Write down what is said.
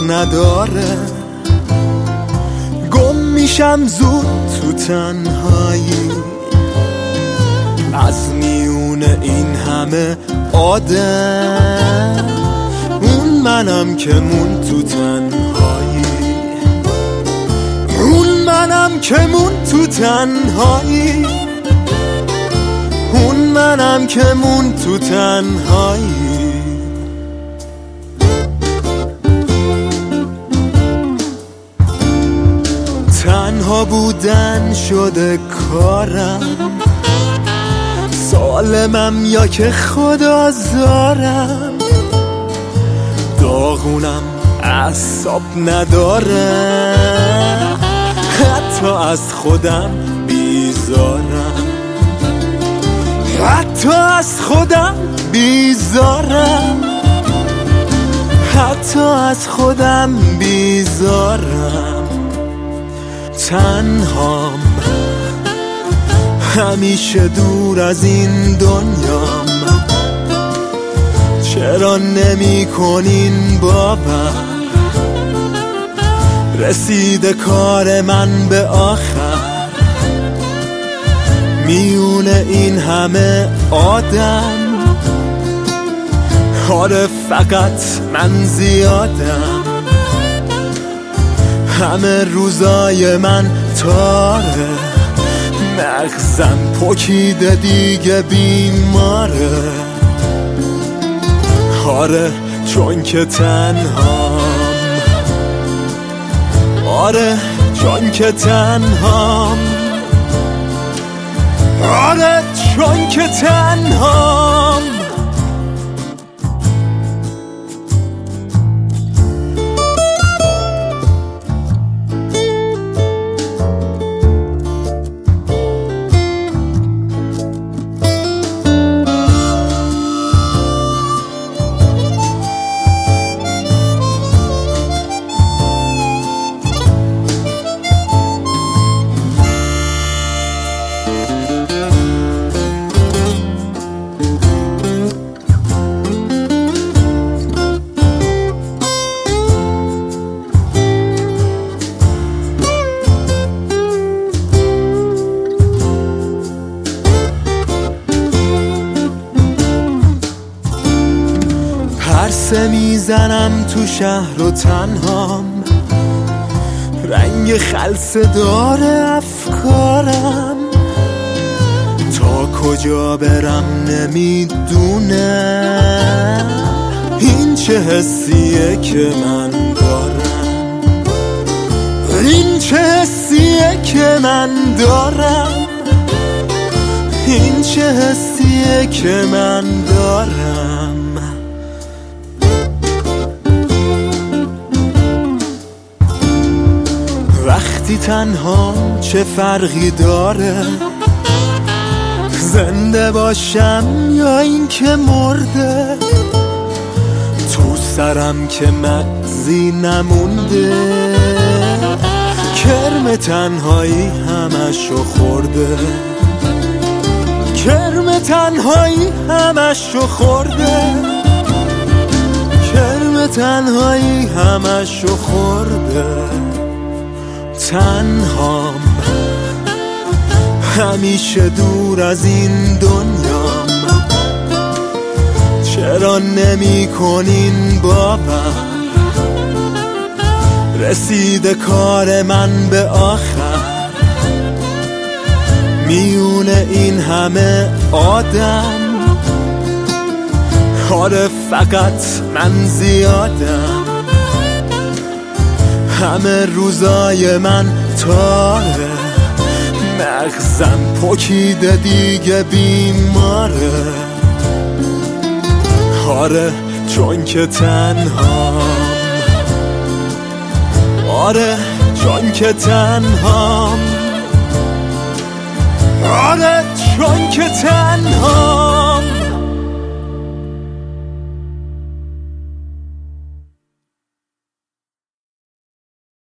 نداره، گم میشم زود تو تنهایی از میون این همه آدم. اون منم که مون تو تنهایی، اون منم که مون تو تنهایی، اون منم که مون تو تنهایی. تنها بودن شده کارم، سالمم یا که خدا زارم، داغونم اعصاب نداره، حتی از خودم بیزارم، حتی از خودم بیزارم، حتی از خودم بیزارم. تنهام همیشه دور از این دنیام، چرا نمی کنین باور؟ رسیده کار من به آخر، میون این همه آدم. آره فقط من زیادم، همه روزای من تاره، مغزم پکیده دیگه بیماره. آره چون که تنهام، آره چون که تنهام، آره چون که تنهام. پرسه میزنم تو شهر و تنهام، رنگ خلسه داره افکارم، تا کجا برم نمیدونم. این چه حسیه که من دارم، این چه حسیه که من دارم، این چه حسیه که من دارم. وقتی تنها چه فرقی داره، زنده باشم یا این که مرده؟ تو سرم که مغزی نمونده، کرم تنهایی همشو خورده، کرم تنهایی همشو خورده، کرم تنهایی همشو خورده. تنهام همیشه دور از این دنیام، چرا نمی کنین باور؟ رسیده کار من به آخر، میون این همه آدم. آره فقط من زیادم، همه روزای من تاره، مغزم پکیده دیگه بیماره. آره چون که تنهام، آره چون که تنهام، آره چون که تنهام.